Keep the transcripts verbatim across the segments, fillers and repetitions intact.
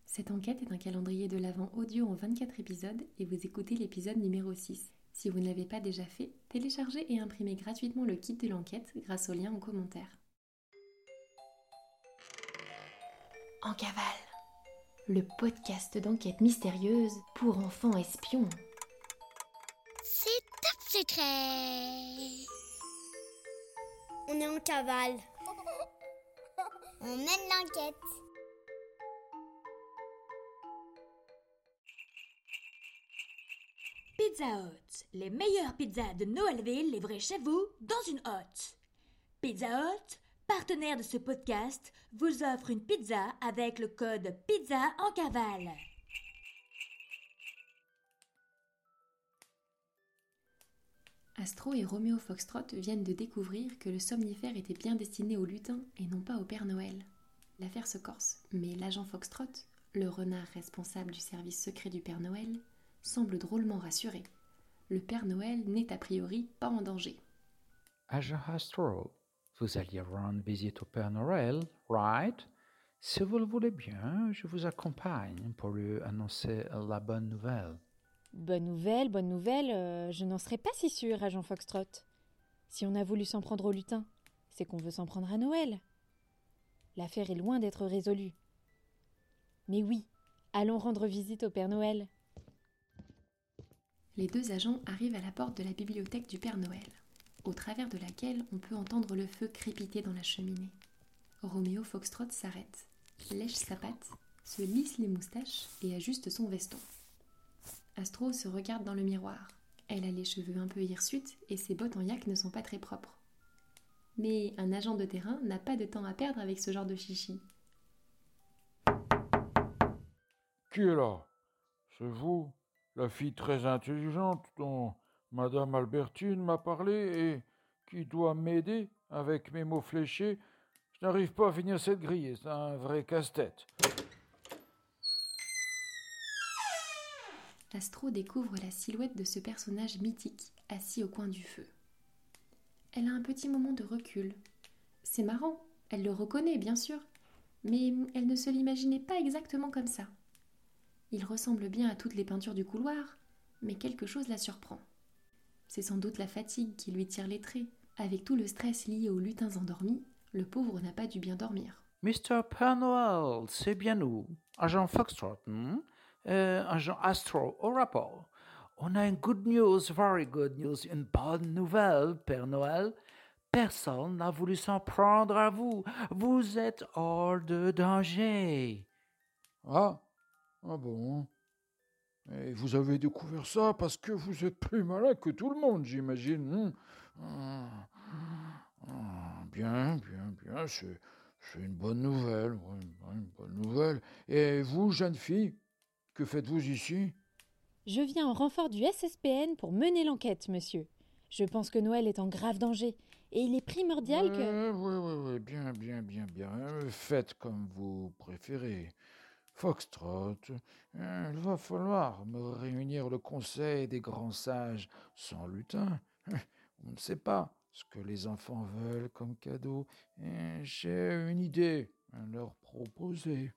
Cette enquête est un calendrier de l'Avent audio en vingt-quatre épisodes et vous écoutez l'épisode numéro six. Si vous ne l'avez pas déjà fait, téléchargez et imprimez gratuitement le kit de l'enquête grâce au lien en commentaire. En cavale, le podcast d'enquête mystérieuse pour enfants espions. C'est top secret. On est en cavale. On mène l'enquête. Pizza Hut, les meilleures pizzas de Noëlville livrées chez vous dans une hotte. Pizza Hut, partenaire de ce podcast, vous offre une pizza avec le code Pizza en cavale. Astro et Roméo Foxtrot viennent de découvrir que le somnifère était bien destiné au lutin et non pas au Père Noël. L'affaire se corse, mais l'agent Foxtrot, le renard responsable du service secret du Père Noël, semble drôlement rassuré. Le Père Noël n'est a priori pas en danger. Agent Astro, vous alliez rendre visite au Père Noël, right? Si vous le voulez bien, je vous accompagne pour lui annoncer la bonne nouvelle. Bonne nouvelle, bonne nouvelle, euh, je n'en serais pas si sûre, agent Foxtrot. Si on a voulu s'en prendre au lutin, c'est qu'on veut s'en prendre à Noël. L'affaire est loin d'être résolue. Mais oui, allons rendre visite au Père Noël. Les deux agents arrivent à la porte de la bibliothèque du Père Noël, au travers de laquelle on peut entendre le feu crépiter dans la cheminée. Roméo Foxtrot s'arrête, lèche sa patte, se lisse les moustaches et ajuste son veston. Astro se regarde dans le miroir. Elle a les cheveux un peu hirsutes et ses bottes en yak ne sont pas très propres. Mais un agent de terrain n'a pas de temps à perdre avec ce genre de chichi. Qui est là? C'est vous, la fille très intelligente dont Madame Albertine m'a parlé et qui doit m'aider avec mes mots fléchés. Je n'arrive pas à finir cette grille, c'est un vrai casse-tête. Astro découvre la silhouette de ce personnage mythique, assis au coin du feu. Elle a un petit moment de recul. C'est marrant, elle le reconnaît bien sûr, mais elle ne se l'imaginait pas exactement comme ça. Il ressemble bien à toutes les peintures du couloir, mais quelque chose la surprend. C'est sans doute la fatigue qui lui tire les traits. Avec tout le stress lié aux lutins endormis, le pauvre n'a pas dû bien dormir. Mister Père Noël, c'est bien nous, agent Foxtrot, hmm? euh, agent Astro au rapport. On a une good news, very good news, une bonne nouvelle, Père Noël. Personne n'a voulu s'en prendre à vous. Vous êtes hors de danger. Ah, ah bon. Et vous avez découvert ça parce que vous êtes plus malin que tout le monde, j'imagine. Ah, ah, bien, bien, bien, c'est, c'est une bonne nouvelle, ouais, une bonne nouvelle. Et vous, jeune fille, que faites-vous ici? Je viens en renfort du S S P N pour mener l'enquête, monsieur. Je pense que Noël est en grave danger et il est primordial ouais, que... Oui, oui, oui, bien, bien, bien, bien. Faites comme vous préférez. Foxtrot, il va falloir me réunir le conseil des grands sages sans lutin. On ne sait pas ce que les enfants veulent comme cadeau. Et j'ai une idée à leur proposer.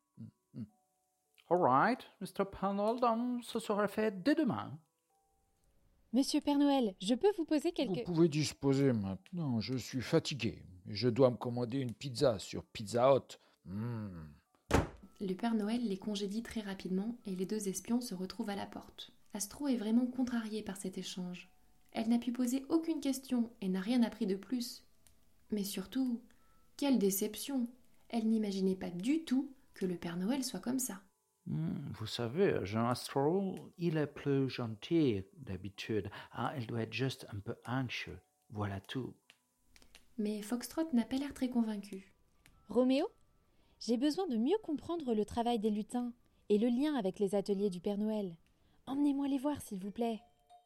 All right, Mister Père Noël, donc ce sera fait dès demain. Monsieur Père Noël, je peux vous poser quelques... Vous pouvez disposer maintenant, je suis fatigué. Je dois me commander une pizza sur Pizza Hut. Mmh. Le Père Noël les congédie très rapidement et les deux espions se retrouvent à la porte. Astro est vraiment contrariée par cet échange. Elle n'a pu poser aucune question et n'a rien appris de plus. Mais surtout, quelle déception! Elle n'imaginait pas du tout que le Père Noël soit comme ça. Hmm, vous savez, Jean Astro, il est plus gentil d'habitude. Ah, il doit être juste un peu anxieux. Voilà tout. Mais Foxtrot n'a pas l'air très convaincu. Roméo, j'ai besoin de mieux comprendre le travail des lutins et le lien avec les ateliers du Père Noël. Emmenez-moi les voir, s'il vous plaît.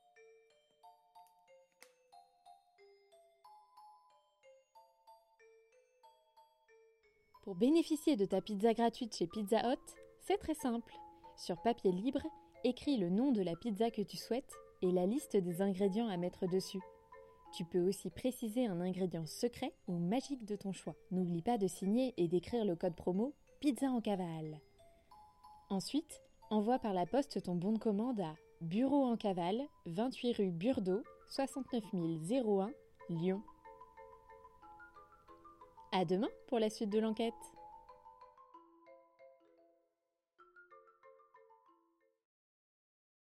Pour bénéficier de ta pizza gratuite chez Pizza Hut, c'est très simple. Sur papier libre, écris le nom de la pizza que tu souhaites et la liste des ingrédients à mettre dessus. Tu peux aussi préciser un ingrédient secret ou magique de ton choix. N'oublie pas de signer et d'écrire le code promo Pizza en cavale. Ensuite, envoie par la poste ton bon de commande à Bureau en Cavale, vingt-huit rue Burdeau, soixante-neuf mille un, Lyon. À demain pour la suite de l'enquête.